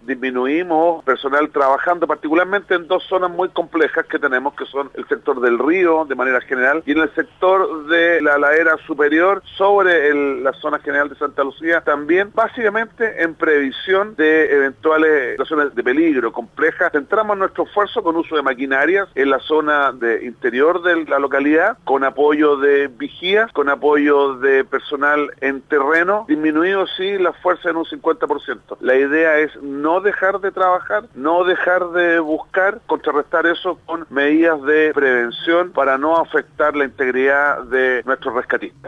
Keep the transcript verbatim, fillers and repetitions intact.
disminuimos personal trabajando particularmente en dos zonas muy complejas que tenemos, que son el sector del río de manera general y en el sector de la ladera superior sobre el, la zona general de Santa Lucía, también básicamente en previsión de eventuales situaciones de peligro complejas. Centramos nuestro esfuerzo con uso de maquinarias en la zona de interior de la localidad, con apoyo de vigías, con apoyo de personal en terreno, disminuido sí la fuerza en un cincuenta por ciento. La idea es no dejar de trabajar, no dejar de buscar, contrarrestar eso con medidas de prevención para no afectar la integridad de nuestros rescatistas.